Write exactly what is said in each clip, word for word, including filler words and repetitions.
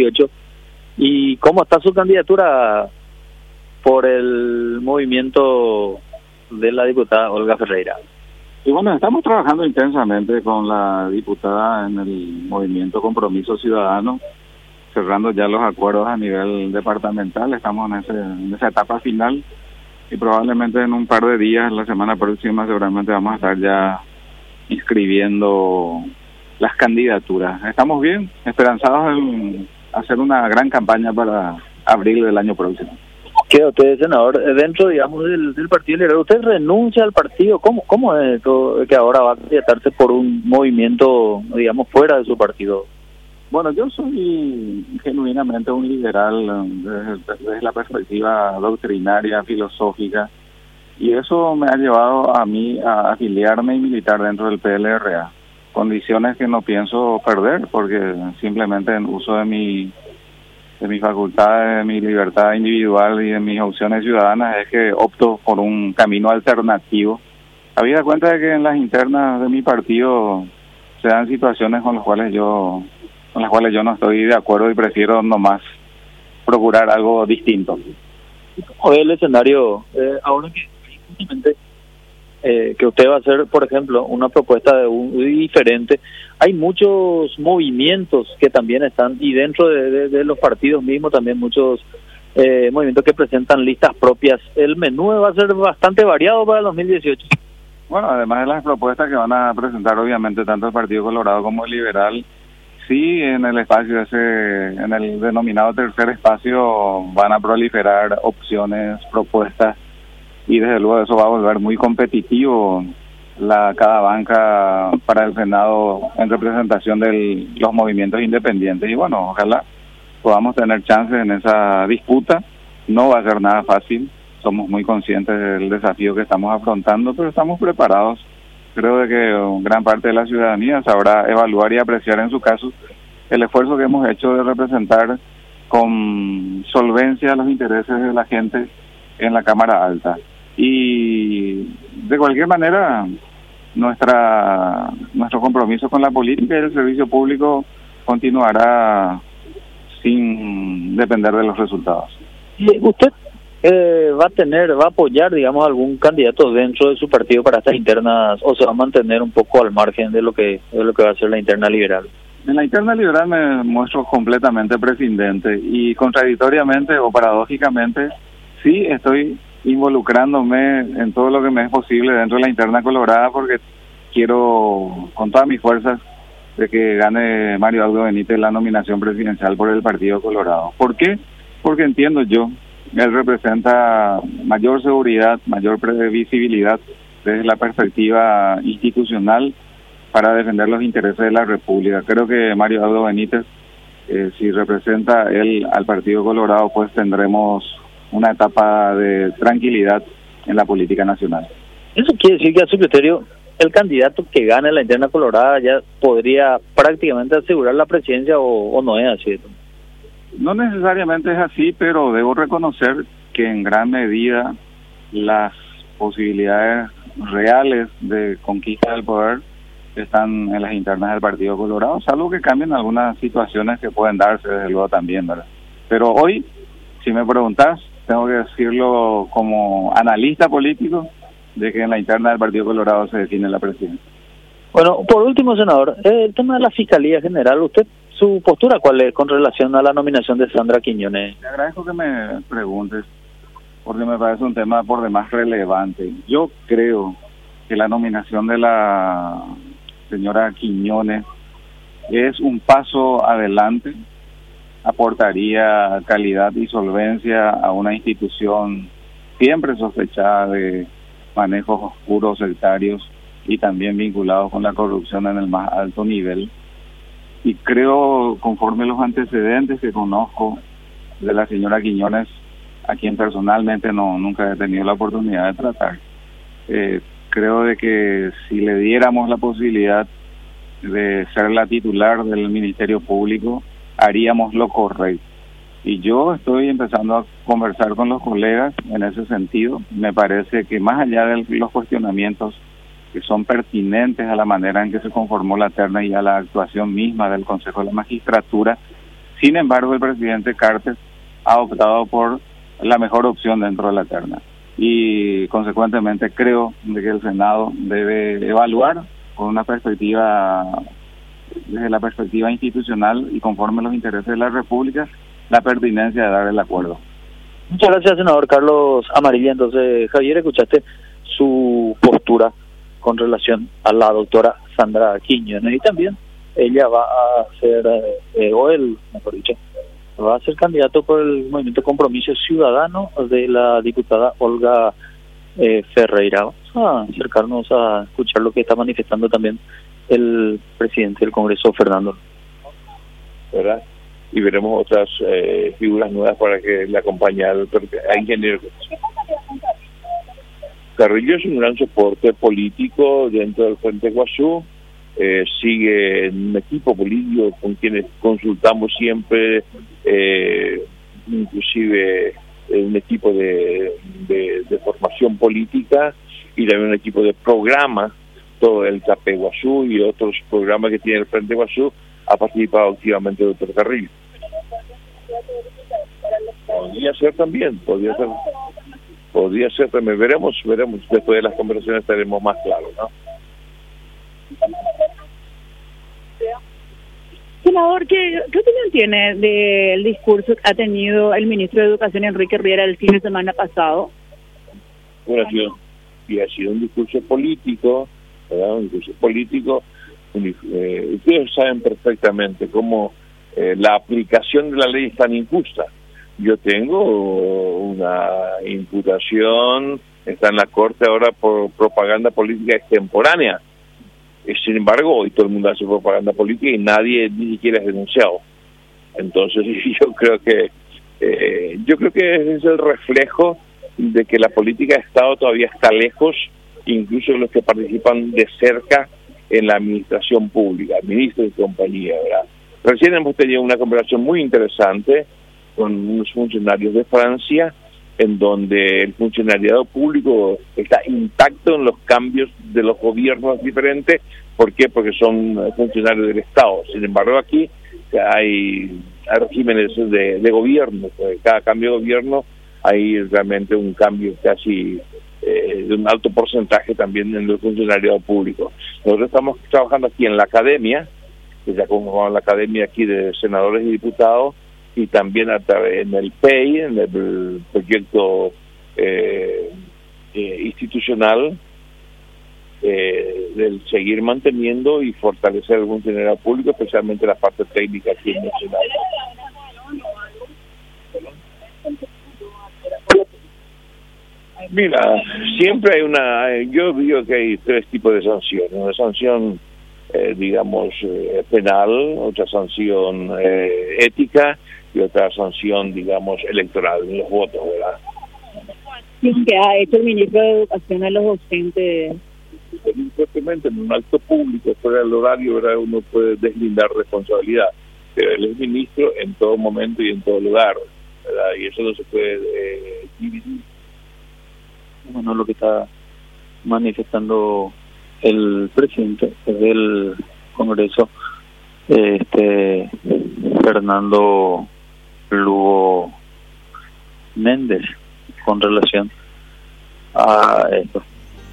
dieciocho. ¿Y cómo está su candidatura por el movimiento de la diputada Olga Ferreira? Y bueno, estamos trabajando intensamente con la diputada en el movimiento Compromiso Ciudadano, cerrando ya los acuerdos a nivel departamental. Estamos en, ese, en esa etapa final y probablemente en un par de días, la semana próxima, seguramente vamos a estar ya inscribiendo las candidaturas. Estamos bien, esperanzados en hacer una gran campaña para abril del año próximo. ¿Qué usted, senador, dentro, digamos, del, del Partido Liberal, usted renuncia al partido? ¿Cómo, cómo es esto que ahora va a candidatarse por un movimiento, digamos, fuera de su partido? Bueno, yo soy genuinamente un liberal desde, desde la perspectiva doctrinaria, filosófica, y eso me ha llevado a mí a afiliarme y militar dentro del P L R A. Condiciones que no pienso perder, porque simplemente en uso de mi de mis facultades, de mi libertad individual y de mis opciones ciudadanas es que opto por un camino alternativo. Habida cuenta de que en las internas de mi partido se dan situaciones con las cuales yo con las cuales yo no estoy de acuerdo y prefiero nomás procurar algo distinto. ¿Cómo es el escenario eh, ahora que justamente eh, que usted va a hacer, por ejemplo, una propuesta de un, diferente? Hay muchos movimientos que también están, y dentro de, de, de los partidos mismos también muchos eh, movimientos que presentan listas propias. El menú va a ser bastante variado para el dos mil dieciocho. Bueno, además de las propuestas que van a presentar obviamente tanto el Partido Colorado como el Liberal, sí, en el espacio ese, en el denominado tercer espacio van a proliferar opciones, propuestas, y desde luego eso va a volver muy competitivo la cada banca para el Senado en representación de los movimientos independientes. Y bueno, ojalá podamos tener chance en esa disputa. No va a ser nada fácil, somos muy conscientes del desafío que estamos afrontando, pero estamos preparados. Creo de que gran parte de la ciudadanía sabrá evaluar y apreciar en su caso el esfuerzo que hemos hecho de representar con solvencia los intereses de la gente en la Cámara Alta. Y de cualquier manera, nuestra nuestro compromiso con la política y el servicio público continuará sin depender de los resultados. ¿Y usted eh, va a tener, va a apoyar, digamos, algún candidato dentro de su partido para estas internas, o se va a mantener un poco al margen de lo que de lo que va a ser la interna liberal? En la interna liberal me muestro completamente prescindente y contradictoriamente o paradójicamente sí estoy involucrándome en todo lo que me es posible dentro de la interna colorada, porque quiero con todas mis fuerzas de que gane Mario Aldo Benítez la nominación presidencial por el Partido Colorado. ¿Por qué? Porque entiendo yo, él representa mayor seguridad, mayor previsibilidad desde la perspectiva institucional para defender los intereses de la República. Creo que Mario Aldo Benítez, eh, si representa él al Partido Colorado, pues tendremos una etapa de tranquilidad en la política nacional. Eso quiere decir que a su criterio el candidato que gane la interna colorada ya podría prácticamente asegurar la presidencia, o, o no es así. No necesariamente es así, pero debo reconocer que en gran medida las posibilidades reales de conquista del poder están en las internas del Partido Colorado, salvo que cambien algunas situaciones que pueden darse desde luego también, ¿verdad? Pero hoy, si me preguntas, tengo que decirlo como analista político, de que en la interna del Partido Colorado se define la presidencia. Bueno, por último, senador, el tema de la Fiscalía General, ¿usted su postura cuál es con relación a la nominación de Sandra Quiñones? Le agradezco que me preguntes, porque me parece un tema por demás relevante. Yo creo que la nominación de la señora Quiñones es un paso adelante, aportaría calidad y solvencia a una institución siempre sospechada de manejos oscuros, sectarios y también vinculados con la corrupción en el más alto nivel. Y creo, conforme los antecedentes que conozco de la señora Quiñones, a quien personalmente no nunca he tenido la oportunidad de tratar, eh, creo de que si le diéramos la posibilidad de ser la titular del Ministerio Público, haríamos lo correcto. Y yo estoy empezando a conversar con los colegas en ese sentido. Me parece que más allá de los cuestionamientos que son pertinentes a la manera en que se conformó la terna y a la actuación misma del Consejo de la Magistratura, Sin embargo, el presidente Cartes ha optado por la mejor opción dentro de la terna. Y consecuentemente creo de que el Senado debe evaluar con una perspectiva, desde la perspectiva institucional y conforme a los intereses de la República, la pertinencia de dar el acuerdo. Muchas gracias, senador Carlos Amarilla. Entonces, Javier, escuchaste su postura con relación a la doctora Sandra Quiñones, y también ella va a ser, eh, o él, mejor dicho, va a ser candidato por el Movimiento Compromiso Ciudadano de la diputada Olga eh, Ferreira. Vamos a acercarnos a escuchar lo que está manifestando también el presidente del Congreso, Fernando. ¿Verdad? Y veremos otras eh, figuras nuevas para que le acompañe al, al ingeniero Carrillo. Es un gran soporte político dentro del Frente Guazú. Eh, sigue en un equipo político con quienes consultamos siempre, eh, inclusive eh, un equipo de, de, de formación política y también un equipo de programa, todo el C A P Guazú y otros programas que tiene el Frente Guazú. Ha participado activamente el doctor Carrillo. Podría ser también, podría ser, podría ser también, veremos, veremos, después de las conversaciones estaremos más claros, ¿no? Senador, ¿qué, ¿qué opinión tiene del discurso que ha tenido el ministro de Educación, Enrique Riera, el fin de semana pasado? Bueno, ha sido, y ha sido un discurso político, ¿verdad? Un discurso político. Eh, ustedes saben perfectamente cómo eh, la aplicación de la ley es tan injusta. Yo tengo una imputación, está en la Corte ahora por propaganda política extemporánea. Eh, sin embargo, hoy todo el mundo hace propaganda política y nadie ni siquiera es denunciado. Entonces, yo creo que eh, yo creo que ese es el reflejo de que la política de Estado todavía está lejos, incluso de los que participan de cerca en la administración pública, ministros y compañía, ¿verdad? Recién hemos tenido una conversación muy interesante con unos funcionarios de Francia, en donde el funcionariado público está intacto en los cambios de los gobiernos diferentes. ¿Por qué? Porque son funcionarios del Estado. Sin embargo, aquí hay, hay regímenes de, de gobierno. Pues cada cambio de gobierno hay realmente un cambio casi eh, de un alto porcentaje también en el funcionariado público. Nosotros estamos trabajando aquí en la academia, que ya conformamos la academia aquí de senadores y diputados, y también a través en el P E I, en el proyecto eh, eh, institucional, eh, del seguir manteniendo y fortalecer el funcionariado público, especialmente la parte técnica aquí en el Senado. Mira, siempre hay una, yo digo que hay tres tipos de sanciones: una sanción eh, digamos eh, penal, otra sanción eh, ética y otra sanción, digamos, electoral, en los votos, ¿verdad? ¿Qué ha hecho el ministro de Educación a los docentes? Fuertemente, en un acto público, fuera del horario, ¿verdad? Uno puede deslindar responsabilidad, pero él es ministro en todo momento y en todo lugar, ¿verdad? Y eso no se puede eh, dividir. Bueno, lo que está manifestando el presidente del Congreso, este Fernando Lugo Méndez, con relación a esto,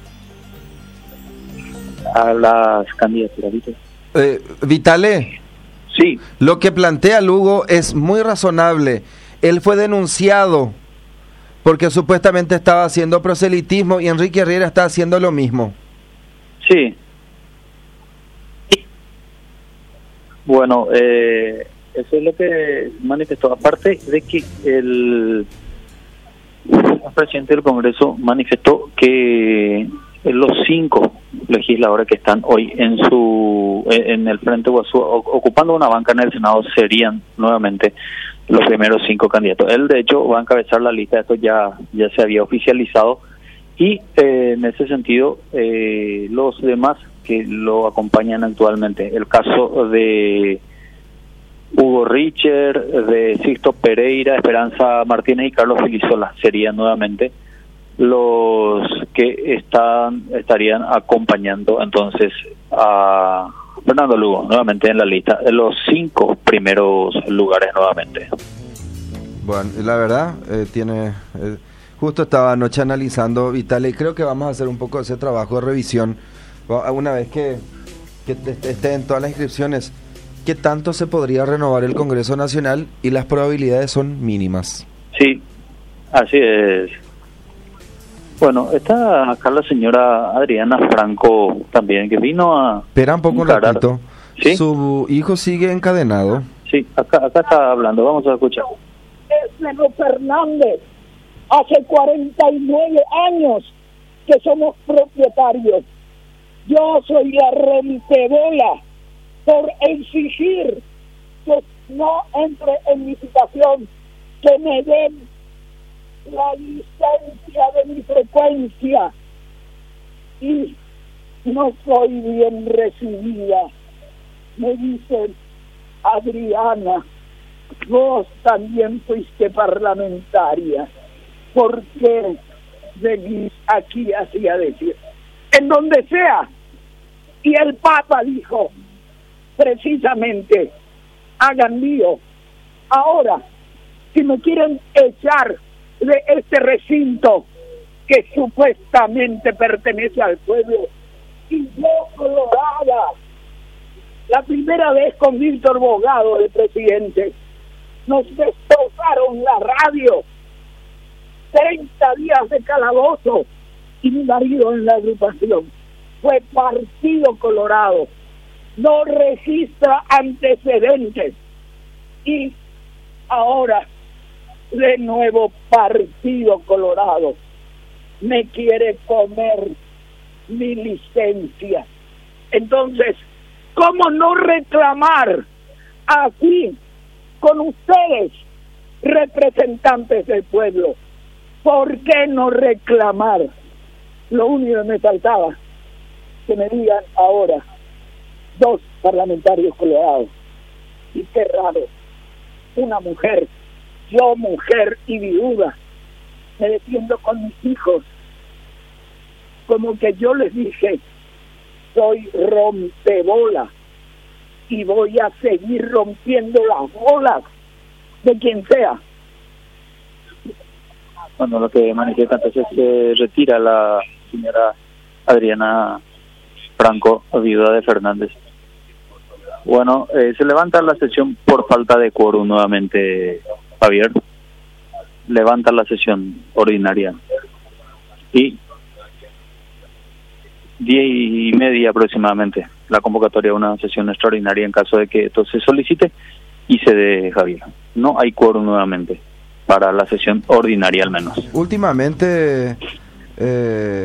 a las candidaturas. Eh, Vitale, sí, lo que plantea Lugo es muy razonable. Él fue denunciado porque supuestamente estaba haciendo proselitismo y Enrique Riera está haciendo lo mismo. Sí. Bueno, eh, eso es lo que manifestó. Aparte de que el, el presidente del Congreso manifestó que los cinco legisladores que están hoy en su en el Frente Guazú ocupando una banca en el Senado serían nuevamente los primeros cinco candidatos. Él, de hecho, va a encabezar la lista. Esto ya ya se había oficializado y eh, en ese sentido eh, los demás que lo acompañan actualmente, el caso de Hugo Richer, de Sixto Pereira, Esperanza Martínez y Carlos Filisola serían nuevamente los que están estarían acompañando entonces a Fernando Lugo, nuevamente en la lista de los cinco primeros lugares nuevamente. Bueno, la verdad, eh, tiene... Eh, justo estaba anoche analizando Vitale y creo que vamos a hacer un poco ese trabajo de revisión. Una vez que, que estén todas las inscripciones, ¿qué tanto se podría renovar el Congreso Nacional? Y las probabilidades son mínimas. Sí, así es. Bueno, está acá la señora Adriana Franco también, que vino a... Espera un poco un ratito. ¿Sí? Su hijo sigue encadenado. Sí, acá, acá está hablando, vamos a escuchar. Es Leno Fernández. Hace cuarenta y nueve años que somos propietarios. Yo soy la rentebola por exigir que no entre en mi situación, que me den la licencia de mi frecuencia, y no soy bien recibida. Me dicen, Adriana, vos también fuiste parlamentaria, ¿por qué venís aquí así a decir? En donde sea. Y el Papa dijo, precisamente, hagan lío. Ahora, si me quieren echar de este recinto que supuestamente pertenece al pueblo, y yo colorada, la primera vez con Víctor Bogado de presidente, nos destrozaron la radio, treinta días de calabozo, y mi marido en la agrupación fue Partido Colorado, no registra antecedentes, y ahora de nuevo Partido Colorado me quiere comer mi licencia. Entonces, ¿cómo no reclamar aquí con ustedes, representantes del pueblo? ¿Por qué no reclamar? Lo único que me faltaba, que me digan ahora, dos parlamentarios colorados. Y qué raro, una mujer, yo mujer y viuda, me defiendo con mis hijos, como que yo les dije, soy rompebola y voy a seguir rompiendo las bolas de quien sea. Bueno, lo que manifiesta entonces se retira la señora Adriana Franco, viuda de Fernández. Bueno, eh, se levanta la sesión por falta de quórum nuevamente, Javier. Levanta la sesión ordinaria. Y diez y media aproximadamente, la convocatoria de una sesión extraordinaria en caso de que esto se solicite y se dé, Javier. No hay quórum nuevamente para la sesión ordinaria al menos. Últimamente, eh,